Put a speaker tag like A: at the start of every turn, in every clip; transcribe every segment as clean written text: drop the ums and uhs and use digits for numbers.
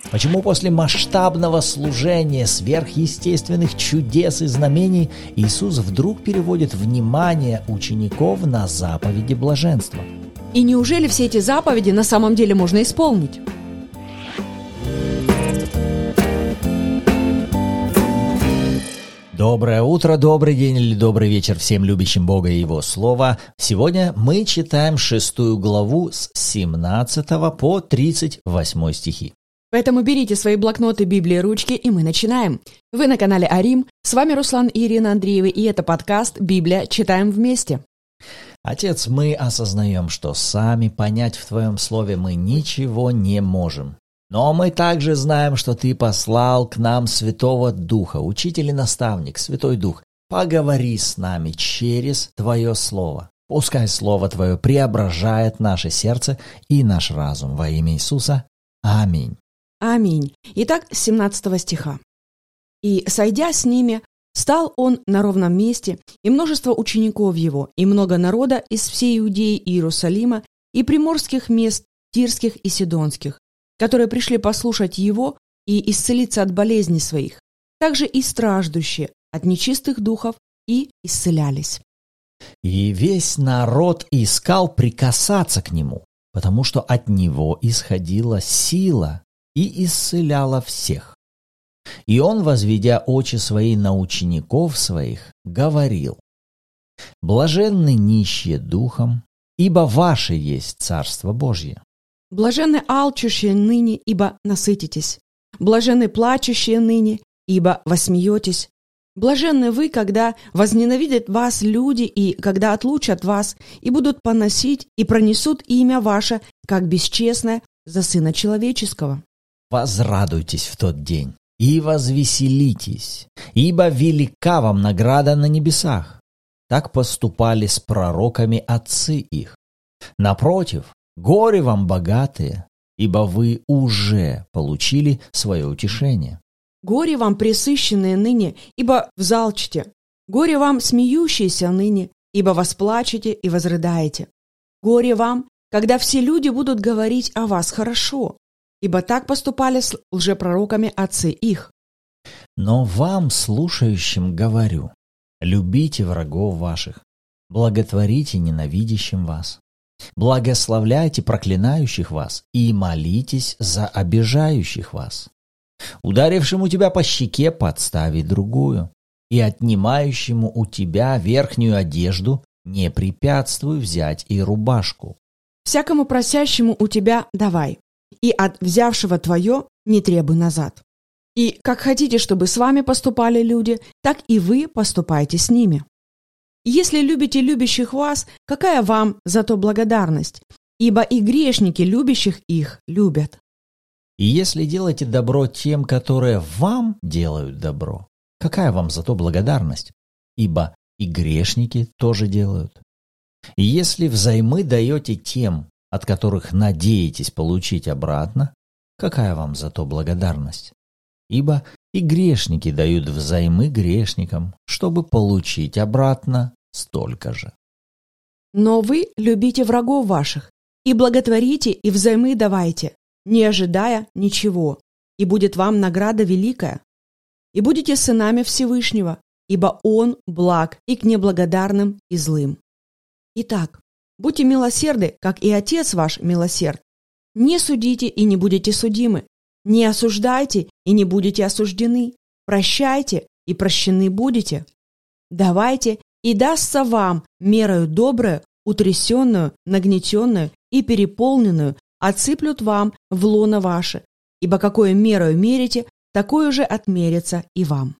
A: Почему после масштабного служения, сверхъестественных чудес и знамений Иисус вдруг переводит внимание учеников на заповеди блаженства?
B: И неужели все эти заповеди на самом деле можно исполнить?
A: Доброе утро, добрый день или добрый вечер всем любящим Бога и Его Слово. Сегодня мы читаем 6 главу с 17 по 38 стихи.
B: Поэтому берите свои блокноты, Библии, ручки, и мы начинаем. Вы на канале Арим, с вами Руслан и Ирина Андреевы, и это подкаст «Библия. Читаем вместе».
A: Отец, мы осознаем, что сами понять в Твоем Слове мы ничего не можем. Но мы также знаем, что Ты послал к нам Святого Духа, Учитель и Наставник, Святой Дух. Поговори с нами через Твое Слово. Пускай Слово Твое преображает наше сердце и наш разум. Во имя Иисуса. Аминь.
B: Аминь. Итак, с 17 стиха. «И, сойдя с ними, стал он на ровном месте, и множество учеников его, и много народа из всей Иудеи и Иерусалима, и приморских мест, тирских и сидонских, которые пришли послушать его и исцелиться от болезней своих, также и страждущие от нечистых духов, и исцелялись».
A: И весь народ искал прикасаться к нему, потому что от него исходила сила и исцеляла всех. И он, возведя очи свои на учеников своих, говорил: «Блаженны нищие духом, ибо ваше есть Царство Божье.
B: Блаженны алчущие ныне, ибо насытитесь. Блаженны плачущие ныне, ибо воссмеетесь. Блаженны вы, когда возненавидят вас люди, и когда отлучат вас, и будут поносить, и пронесут имя ваше, как бесчестное, за Сына Человеческого.
A: Возрадуйтесь в тот день и возвеселитесь, ибо велика вам награда на небесах. Так поступали с пророками отцы их. Напротив, горе вам, богатые, ибо вы уже получили свое утешение.
B: Горе вам, пресыщенные ныне, ибо взалчите. Горе вам, смеющиеся ныне, ибо восплачете и возрыдаете. Горе вам, когда все люди будут говорить о вас хорошо, ибо так поступали с лжепророками отцы их.
A: Но вам, слушающим, говорю: любите врагов ваших, благотворите ненавидящим вас, благословляйте проклинающих вас и молитесь за обижающих вас. Ударившему тебя по щеке подстави другую, и отнимающему у тебя верхнюю одежду не препятствуй взять и рубашку.
B: Всякому просящему у тебя давай, и от взявшего твое не требуй назад. И как хотите, чтобы с вами поступали люди, так и вы поступайте с ними. Если любите любящих вас, какая вам за то благодарность? Ибо и грешники любящих их любят.
A: И если делаете добро тем, которые вам делают добро, какая вам за то благодарность? Ибо и грешники тоже делают. И если взаймы даете тем, от которых надеетесь получить обратно, какая вам за то благодарность? Ибо и грешники дают взаймы грешникам, чтобы получить обратно столько же.
B: Но вы любите врагов ваших, и благотворите, и взаймы давайте, не ожидая ничего, и будет вам награда великая. И будете сынами Всевышнего, ибо Он благ и к неблагодарным и злым. Итак, будьте милосерды, как и Отец ваш милосерд. Не судите, и не будете судимы. Не осуждайте, и не будете осуждены. Прощайте, и прощены будете. Давайте, и дастся вам мерою добрую, утрясенную, нагнетенную и переполненную, отсыплют вам в лоно ваше, ибо какое мерою мерите, такое же отмерится и вам».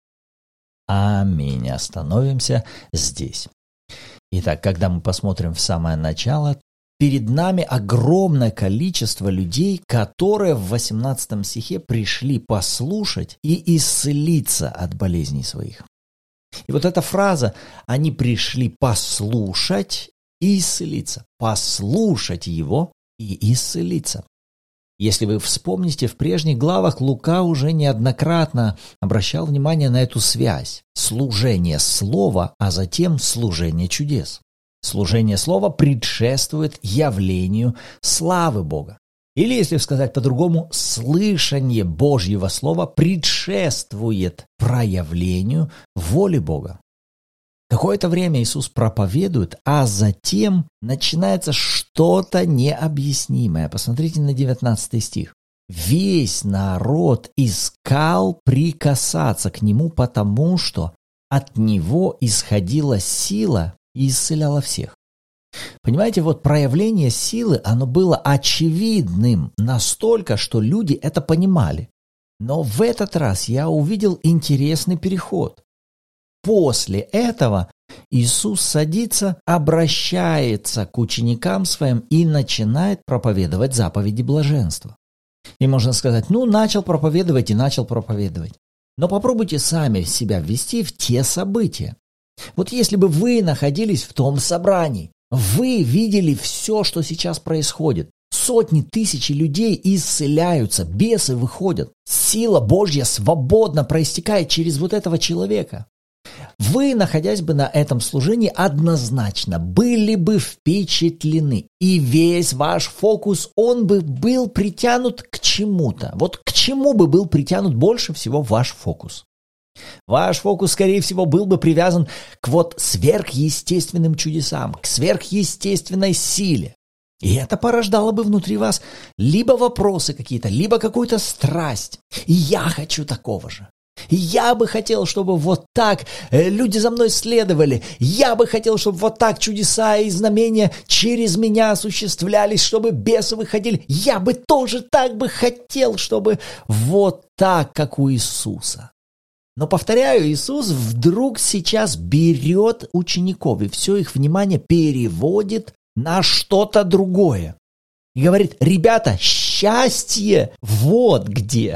A: Аминь. Остановимся здесь. Итак, когда мы посмотрим в самое начало, перед нами огромное количество людей, которые в 18 стихе пришли послушать и исцелиться от болезней своих. И вот эта фраза «они пришли послушать и исцелиться», послушать Его и исцелиться. Если вы вспомните, в прежних главах Лука уже неоднократно обращал внимание на эту связь. Служение слова, а затем служение чудес. Служение слова предшествует явлению славы Бога. Или, если сказать по-другому, слышание Божьего Слова предшествует проявлению воли Бога. Какое-то время Иисус проповедует, а затем начинается что-то необъяснимое. Посмотрите на 19 стих. «Весь народ искал прикасаться к Нему, потому что от Него исходила сила и исцеляла всех». Понимаете, вот проявление силы, оно было очевидным настолько, что люди это понимали. Но в этот раз я увидел интересный переход. После этого Иисус садится, обращается к ученикам своим и начинает проповедовать заповеди блаженства. И можно сказать, начал проповедовать и начал проповедовать. Но попробуйте сами себя ввести в те события. Вот если бы вы находились в том собрании, вы видели все, что сейчас происходит. Сотни тысяч людей исцеляются, бесы выходят. Сила Божья свободно проистекает через вот этого человека. Вы, находясь бы на этом служении, однозначно были бы впечатлены. И весь ваш фокус, он бы был притянут к чему-то. Вот к чему бы был притянут больше всего ваш фокус? Ваш фокус, скорее всего, был бы привязан к сверхъестественным чудесам, к сверхъестественной силе. И это порождало бы внутри вас либо вопросы какие-то, либо какую-то страсть. И я хочу такого же. И я бы хотел, чтобы вот так люди за мной следовали. Я бы хотел, чтобы вот так чудеса и знамения через меня осуществлялись, чтобы бесы выходили. Я бы тоже так бы хотел, чтобы вот так, как у Иисуса. Но, повторяю, Иисус вдруг сейчас берет учеников и все их внимание переводит на что-то другое. И говорит, ребята, счастье вот где.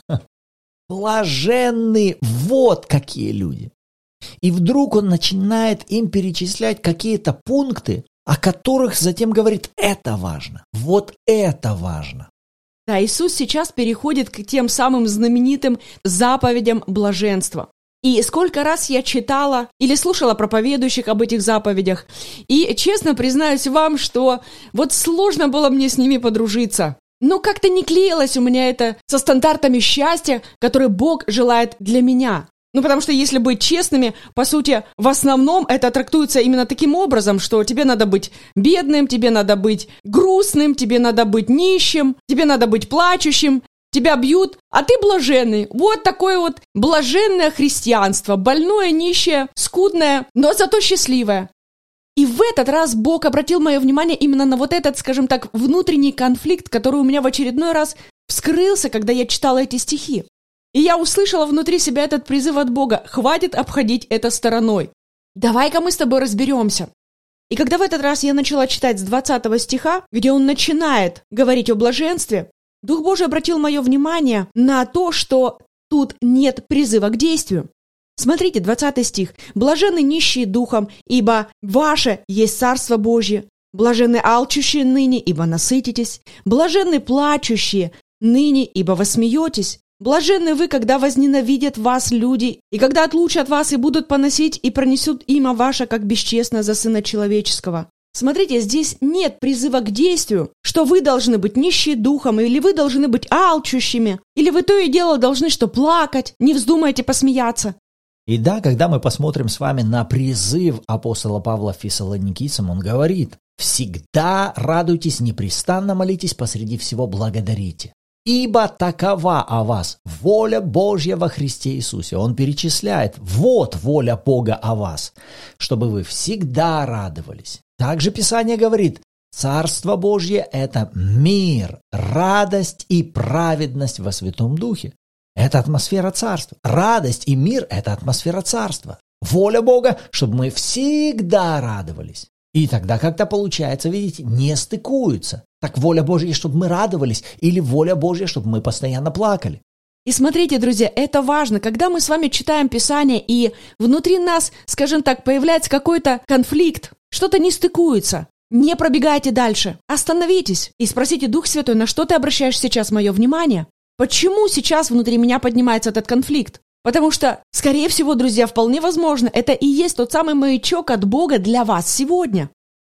A: Блаженные вот какие люди. И вдруг он начинает им перечислять какие-то пункты, о которых затем говорит, это важно, вот это важно.
B: Да, Иисус сейчас переходит к тем самым знаменитым заповедям блаженства. И сколько раз я читала или слушала проповедующих об этих заповедях, и честно признаюсь вам, что вот сложно было мне с ними подружиться. Но как-то не клеилось у меня это со стандартами счастья, которые Бог желает для меня. Потому что, если быть честными, по сути, в основном это трактуется именно таким образом, что тебе надо быть бедным, тебе надо быть грустным, тебе надо быть нищим, тебе надо быть плачущим, тебя бьют, а ты блаженный. Вот такое вот блаженное христианство, больное, нищее, скудное, но зато счастливое. И в этот раз Бог обратил мое внимание именно на вот этот, скажем так, внутренний конфликт, который у меня в очередной раз вскрылся, когда я читала эти стихи. И я услышала внутри себя этот призыв от Бога: хватит обходить это стороной. Давай-ка мы с тобой разберемся. И когда в этот раз я начала читать с 20 стиха, где он начинает говорить о блаженстве, Дух Божий обратил мое внимание на то, что тут нет призыва к действию. Смотрите, 20 стих. «Блаженны нищие духом, ибо ваше есть Царство Божье. Блаженны алчущие ныне, ибо насытитесь. Блаженны плачущие ныне, ибо воссмеетесь. Блаженны вы, когда возненавидят вас люди, и когда отлучат вас и будут поносить, и пронесут имя ваше, как бесчестно за Сына Человеческого». Смотрите, здесь нет призыва к действию, что вы должны быть нищие духом, или вы должны быть алчущими, или вы то и дело должны что плакать, не вздумайте посмеяться.
A: И да, когда мы посмотрим с вами на призыв апостола Павла Фессалоникийцам, он говорит: «Всегда радуйтесь, непрестанно молитесь, посреди всего благодарите. Ибо такова о вас воля Божья во Христе Иисусе». Он перечисляет: вот воля Бога о вас, чтобы вы всегда радовались. Также Писание говорит: Царство Божье – это мир, радость и праведность во Святом Духе. Это атмосфера царства. Радость и мир – это атмосфера царства. Воля Бога, чтобы мы всегда радовались. И тогда как-то получается, видите, не стыкуются. Так воля Божья, чтобы мы радовались, или воля Божья, чтобы мы постоянно плакали?
B: И смотрите, друзья, это важно, когда мы с вами читаем Писание, и внутри нас, скажем так, появляется какой-то конфликт, что-то не стыкуется. Не пробегайте дальше, остановитесь и спросите: Дух Святой, на что ты обращаешь сейчас мое внимание? Почему сейчас внутри меня поднимается этот конфликт? Потому что, скорее всего, друзья, вполне возможно, это и есть тот самый маячок от Бога для вас сегодня.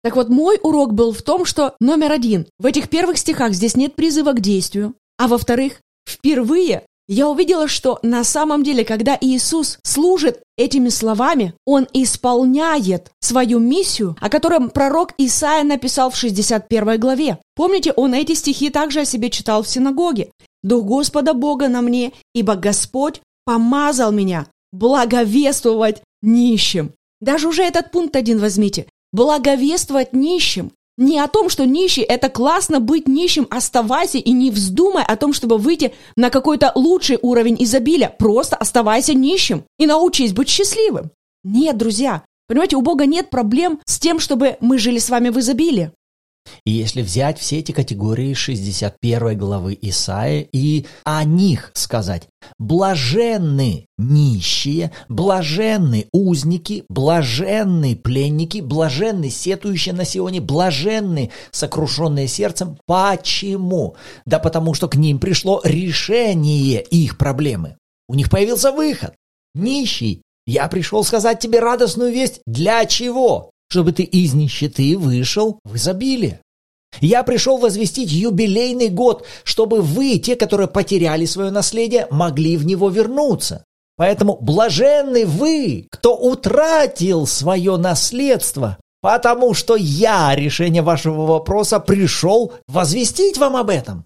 B: Так вот, мой урок был в том, что номер один, в этих первых стихах здесь нет призыва к действию, а во-вторых, впервые я увидела, что на самом деле, когда Иисус служит этими словами, Он исполняет свою миссию, о которой пророк Исаия написал в 61 главе. Помните, он эти стихи также о себе читал в синагоге. «Дух Господа Бога на мне, ибо Господь помазал меня благовествовать нищим». Даже уже этот пункт один возьмите. Благовествовать нищим. Не о том, что нищий – это классно быть нищим, оставайся и не вздумай о том, чтобы выйти на какой-то лучший уровень изобилия. Просто оставайся нищим и научись быть счастливым. Нет, друзья, понимаете, у Бога нет проблем с тем, чтобы мы жили с вами в изобилии.
A: И если взять все эти категории 61 главы Исаии и о них сказать: блаженны нищие, блаженны узники, блаженны пленники, блаженны сетующие на Сионе, блаженны сокрушенные сердцем. Почему? Да потому что к ним пришло решение их проблемы. У них появился выход. Нищий, я пришел сказать тебе радостную весть. Для чего? Чтобы ты из нищеты вышел в изобилие. Я пришел возвестить юбилейный год, чтобы вы, те, которые потеряли свое наследие, могли в него вернуться. Поэтому блаженны вы, кто утратил свое наследство, потому что я, решение вашего вопроса, пришел возвестить вам об этом.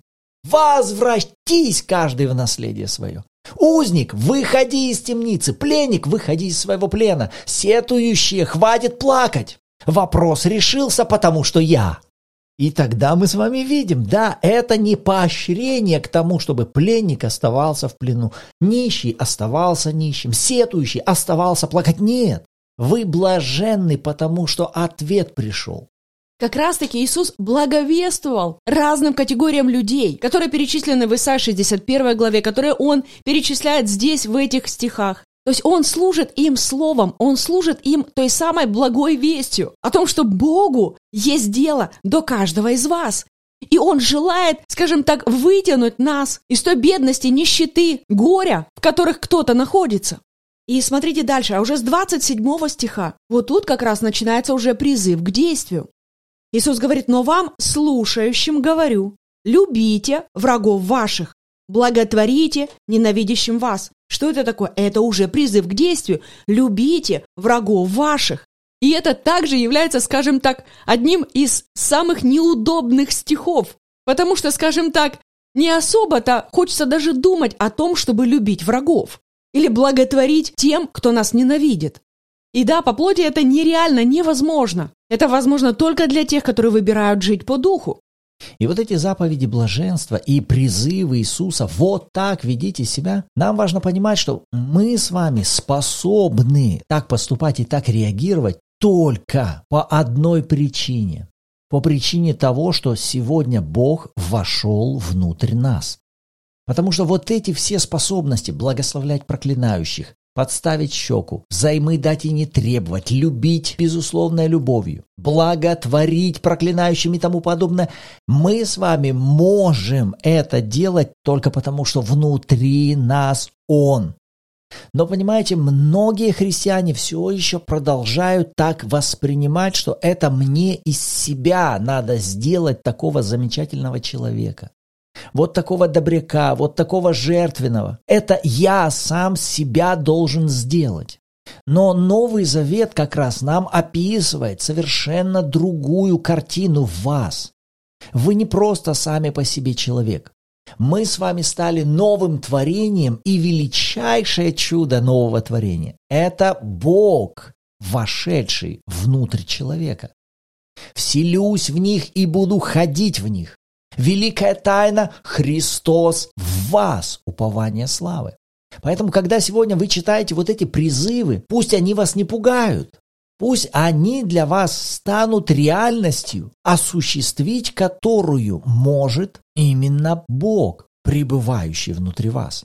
A: Возвратись каждый в наследие свое. Узник, выходи из темницы, пленник, выходи из своего плена, сетующие, хватит плакать. Вопрос решился, потому что я. И тогда мы с вами видим, да, это не поощрение к тому, чтобы пленник оставался в плену, нищий оставался нищим, сетующий оставался плакать. Нет, вы блаженны, потому что ответ пришел.
B: Как раз-таки Иисус благовествовал разным категориям людей, которые перечислены в Исаии 61 главе, которые Он перечисляет здесь, в этих стихах. То есть Он служит им словом, Он служит им той самой благой вестью о том, что Богу есть дело до каждого из вас. И Он желает, скажем так, вытянуть нас из той бедности, нищеты, горя, в которых кто-то находится. И смотрите дальше, а уже с 27 стиха, вот тут как раз начинается уже призыв к действию. Иисус говорит: «Но вам, слушающим, говорю, любите врагов ваших, благотворите ненавидящим вас». Что это такое? Это уже призыв к действию. Любите врагов ваших. И это также является, скажем так, одним из самых неудобных стихов. Потому что, скажем так, не особо-то хочется даже думать о том, чтобы любить врагов. Или благотворить тем, кто нас ненавидит. И да, по плоти это нереально, невозможно. Это возможно только для тех, которые выбирают жить по духу.
A: И вот эти заповеди блаженства и призывы Иисуса: вот так ведите себя. Нам важно понимать, что мы с вами способны так поступать и так реагировать только по одной причине. По причине того, что сегодня Бог вошел внутрь нас. Потому что вот эти все способности благословлять проклинающих, подставить щеку, взаймы дать и не требовать, любить безусловной любовью, благотворить проклинающим и тому подобное, мы с вами можем это делать только потому, что внутри нас Он. Но, понимаете, многие христиане все еще продолжают так воспринимать, что это мне из себя надо сделать такого замечательного человека. Вот такого добряка, вот такого жертвенного. Это я сам себя должен сделать. Но Новый Завет как раз нам описывает совершенно другую картину в вас. Вы не просто сами по себе человек. Мы с вами стали новым творением, и величайшее чудо нового творения – это Бог, вошедший внутрь человека. «Вселюсь в них и буду ходить в них». Великая тайна – Христос в вас, упование славы. Поэтому, когда сегодня вы читаете вот эти призывы, пусть они вас не пугают, пусть они для вас станут реальностью, осуществить которую может именно Бог, пребывающий внутри вас.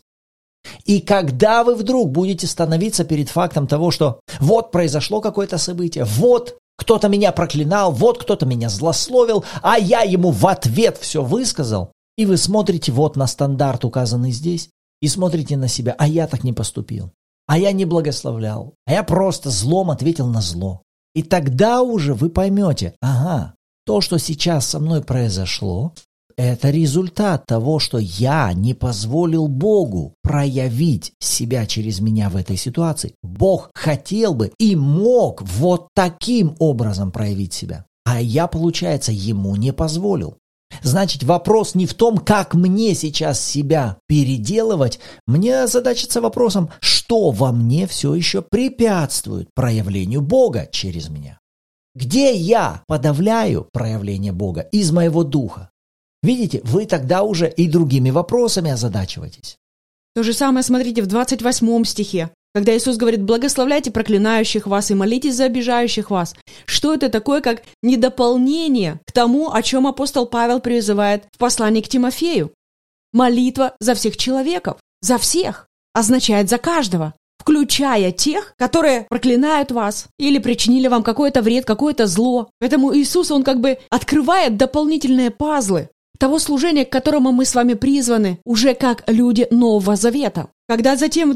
A: И когда вы вдруг будете становиться перед фактом того, что вот произошло какое-то событие, вот кто-то меня проклинал, вот кто-то меня злословил, а я ему в ответ все высказал. И вы смотрите вот на стандарт, указанный здесь, и смотрите на себя: а я так не поступил, а я не благословлял, а я просто злом ответил на зло. И тогда уже вы поймете, ага, то, что сейчас со мной произошло, это результат того, что я не позволил Богу проявить себя через меня в этой ситуации. Бог хотел бы и мог вот таким образом проявить себя. А я, получается, ему не позволил. Значит, вопрос не в том, как мне сейчас себя переделывать. Мне озадачиться вопросом, что во мне все еще препятствует проявлению Бога через меня. Где я подавляю проявление Бога из моего духа? Видите, вы тогда уже и другими вопросами озадачиваетесь.
B: То же самое смотрите в 28 стихе, когда Иисус говорит: «Благословляйте проклинающих вас и молитесь за обижающих вас». Что это такое, как недополнение к тому, о чем апостол Павел призывает в послании к Тимофею? Молитва за всех человеков, за всех, означает за каждого, включая тех, которые проклинают вас или причинили вам какой-то вред, какое-то зло. Поэтому Иисус, Он как бы открывает дополнительные пазлы того служения, к которому мы с вами призваны, уже как люди Нового Завета. Когда затем в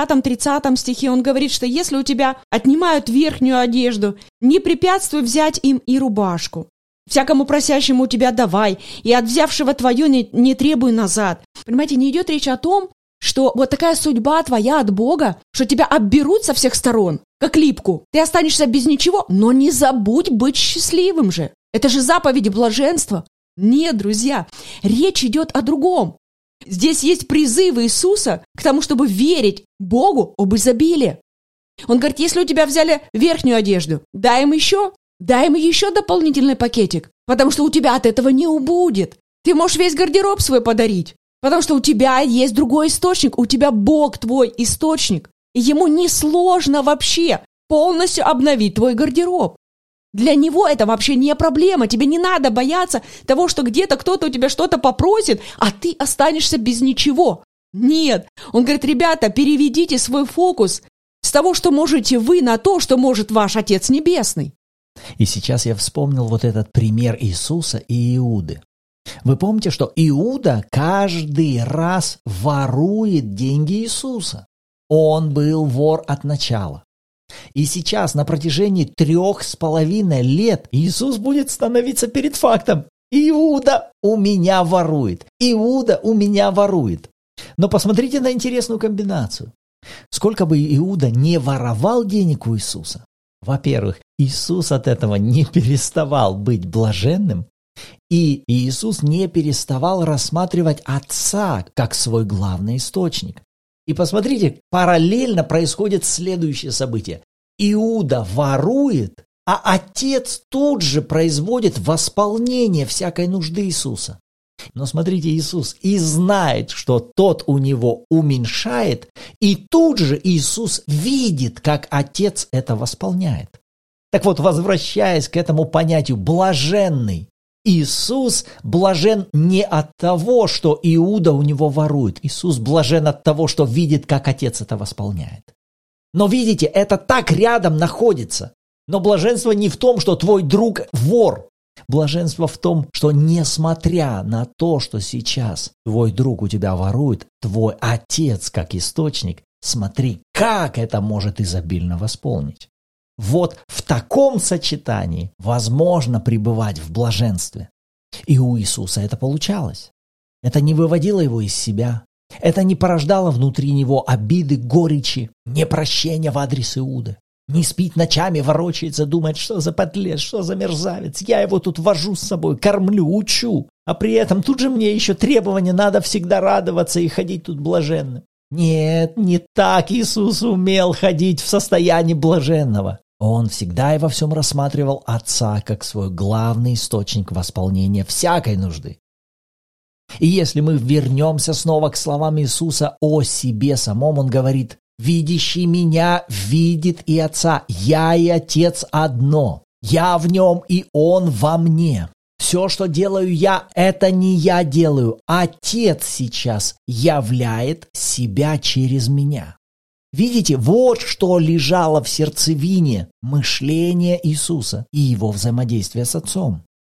B: 29-30 стихе он говорит, что если у тебя отнимают верхнюю одежду, не препятствуй взять им и рубашку. Всякому просящему у тебя давай, и от взявшего твое не требуй назад. Понимаете, не идет речь о том, что вот такая судьба твоя от Бога, что тебя обберут со всех сторон, как липку. Ты останешься без ничего, но не забудь быть счастливым же. Это же заповедь блаженства. Нет, друзья, речь идет о другом. Здесь есть призыв Иисуса к тому, чтобы верить Богу об изобилии. Он говорит, если у тебя взяли верхнюю одежду, дай им еще дополнительный пакетик, потому что у тебя от этого не убудет. Ты можешь весь гардероб свой подарить, потому что у тебя есть другой источник, у тебя Бог твой источник, и ему несложно вообще полностью обновить твой гардероб. Для него это вообще не проблема. Тебе не надо бояться того, что где-то кто-то у тебя что-то попросит, а ты останешься без ничего. Нет. Он говорит, ребята, переведите свой фокус с того, что можете вы, на то, что может ваш Отец Небесный.
A: И сейчас я вспомнил вот этот пример Иисуса и Иуды. Вы помните, что Иуда каждый раз ворует деньги Иисуса. Он был вор от начала. И сейчас на протяжении 3,5 лет Иисус будет становиться перед фактом: Иуда у меня ворует, Иуда у меня ворует. Но посмотрите на интересную комбинацию. Сколько бы Иуда не воровал денег у Иисуса, во-первых, Иисус от этого не переставал быть блаженным, и Иисус не переставал рассматривать Отца как свой главный источник. И посмотрите, параллельно происходит следующее событие. Иуда ворует, а Отец тут же производит восполнение всякой нужды Иисуса. Но смотрите, Иисус и знает, что тот у него уменьшает, и тут же Иисус видит, как Отец это восполняет. Так вот, возвращаясь к этому понятию «блаженный», Иисус блажен не от того, что Иуда у него ворует. Иисус блажен от того, что видит, как Отец это восполняет. Но видите, это так рядом находится. Но блаженство не в том, что твой друг вор. Блаженство в том, что несмотря на то, что сейчас твой друг у тебя ворует, твой Отец как источник, смотри, как это может изобильно восполнить. Вот в таком сочетании возможно пребывать в блаженстве. И у Иисуса это получалось. Это не выводило его из себя. Это не порождало внутри него обиды, горечи, непрощения в адрес Иуды. Не спит ночами, ворочается, думает, что за подлец, что за мерзавец. Я его тут вожу с собой, кормлю, учу. А при этом тут же мне еще требование, надо всегда радоваться и ходить тут блаженным. Нет, не так Иисус умел ходить в состоянии блаженного. Он всегда и во всем рассматривал Отца как свой главный источник восполнения всякой нужды. И если мы вернемся снова к словам Иисуса о себе самом, Он говорит: «Видящий меня видит и Отца, я и Отец одно, я в нем и Он во мне. Все, что делаю я, это не я делаю, Отец сейчас являет себя через меня». Видите, вот что лежало в сердцевине мышления Иисуса и его взаимодействия с Отцом.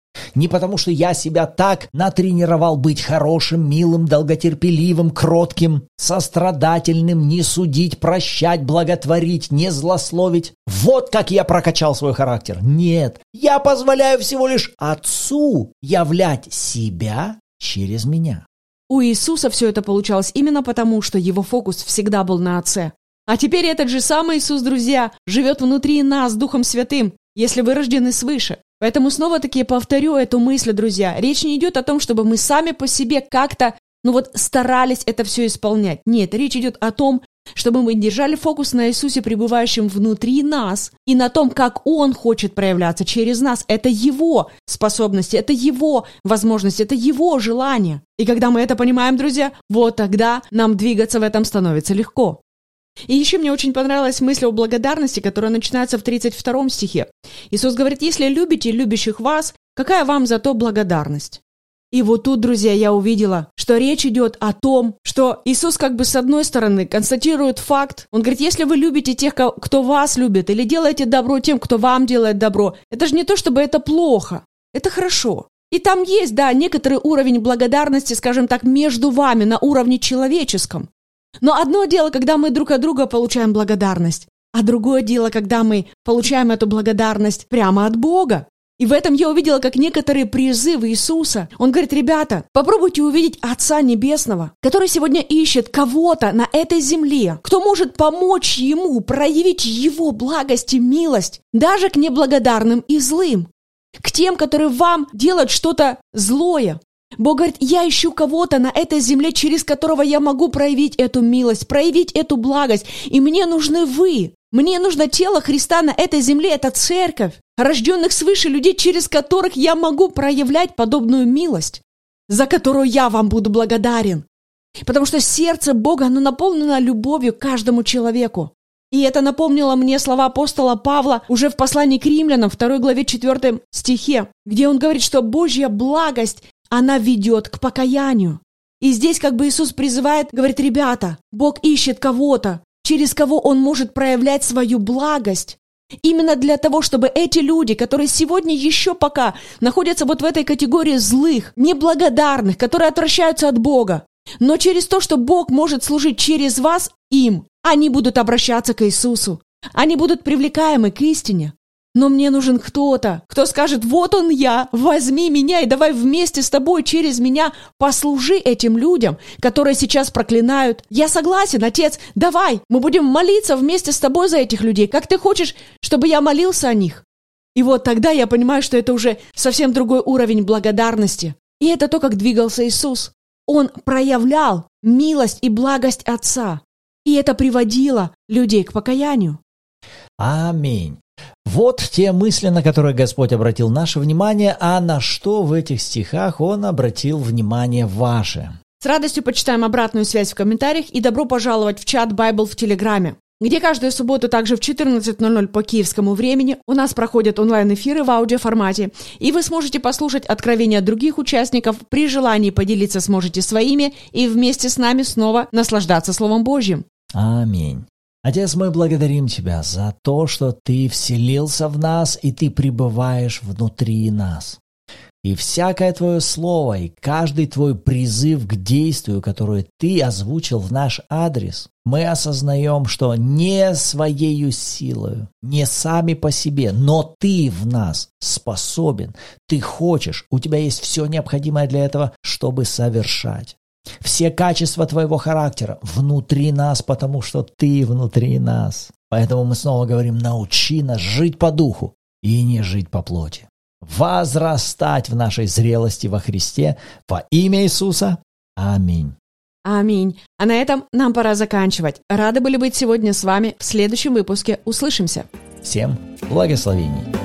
A: Не потому, что я себя так натренировал быть хорошим, милым, долготерпеливым, кротким, сострадательным, не судить, прощать, благотворить, не злословить. Вот как я прокачал свой характер. Нет, я позволяю всего лишь Отцу являть себя через меня.
B: У Иисуса все это получалось именно потому, что его фокус всегда был на Отце. А теперь этот же самый Иисус, друзья, живет внутри нас Духом Святым, если вы рождены свыше. Поэтому снова-таки повторю эту мысль, друзья. Речь не идет о том, чтобы мы сами по себе как-то, старались это все исполнять. Нет, речь идет о том, чтобы мы держали фокус на Иисусе, пребывающем внутри нас, и на том, как Он хочет проявляться через нас. Это Его способности, это Его возможности, это Его желание. И когда мы это понимаем, друзья, вот тогда нам двигаться в этом становится легко. И еще мне очень понравилась мысль о благодарности, которая начинается в 32 стихе. Иисус говорит: «Если любите любящих вас, какая вам за то благодарность?» И вот тут, друзья, я увидела, что речь идет о том, что Иисус с одной стороны констатирует факт. Он говорит: если вы любите тех, кто вас любит, или делаете добро тем, кто вам делает добро, это же не то, чтобы это плохо, это хорошо. И там есть, некоторый уровень благодарности, скажем так, между вами на уровне человеческом. Но одно дело, когда мы друг от друга получаем благодарность, а другое дело, когда мы получаем эту благодарность прямо от Бога. И в этом я увидела, как некоторые призывы Иисуса. Он говорит: ребята, попробуйте увидеть Отца Небесного, который сегодня ищет кого-то на этой земле, кто может помочь Ему проявить Его благость и милость даже к неблагодарным и злым, к тем, которые вам делают что-то злое. Бог говорит: я ищу кого-то на этой земле, через которого я могу проявить эту милость, проявить эту благость. И мне нужны вы. Мне нужно тело Христа на этой земле, это церковь, рожденных свыше людей, через которых я могу проявлять подобную милость, за которую я вам буду благодарен. Потому что сердце Бога, оно наполнено любовью к каждому человеку. И это напомнило мне слова апостола Павла уже в послании к Римлянам, 2 главе 4 стихе, где он говорит, что Божья благость, она ведет к покаянию. И здесь Иисус призывает, говорит: ребята, Бог ищет кого-то, через кого Он может проявлять свою благость. Именно для того, чтобы эти люди, которые сегодня еще пока находятся в этой категории злых, неблагодарных, которые отвращаются от Бога, но через то, что Бог может служить через вас им, они будут обращаться к Иисусу. Они будут привлекаемы к истине. Но мне нужен кто-то, кто скажет: вот он я, возьми меня и давай вместе с тобой через меня послужи этим людям, которые сейчас проклинают. Я согласен, Отец, давай, мы будем молиться вместе с тобой за этих людей, как ты хочешь, чтобы я молился о них. И вот тогда я понимаю, что это уже совсем другой уровень благодарности. И это то, как двигался Иисус. Он проявлял милость и благость Отца. И это приводило людей к покаянию.
A: Аминь. Вот те мысли, на которые Господь обратил наше внимание, а на что в этих стихах Он обратил внимание ваше.
B: С радостью почитаем обратную связь в комментариях и добро пожаловать в чат Bible в Телеграме, где каждую субботу также в 14:00 по киевскому времени у нас проходят онлайн-эфиры в аудиоформате, и вы сможете послушать откровения других участников, при желании поделиться сможете своими и вместе с нами снова наслаждаться Словом Божьим.
A: Аминь. Отец, мы благодарим Тебя за то, что Ты вселился в нас, и Ты пребываешь внутри нас. И всякое Твое слово, и каждый Твой призыв к действию, который Ты озвучил в наш адрес, мы осознаем, что не своею силою, не сами по себе, но Ты в нас способен, Ты хочешь, у Тебя есть все необходимое для этого, чтобы совершать. Все качества Твоего характера внутри нас, потому что Ты внутри нас. Поэтому мы снова говорим: научи нас жить по духу и не жить по плоти. Возрастать в нашей зрелости во Христе во имя Иисуса. Аминь.
B: Аминь. А на этом нам пора заканчивать. Рады были быть сегодня с вами. В следующем выпуске услышимся.
A: Всем благословений.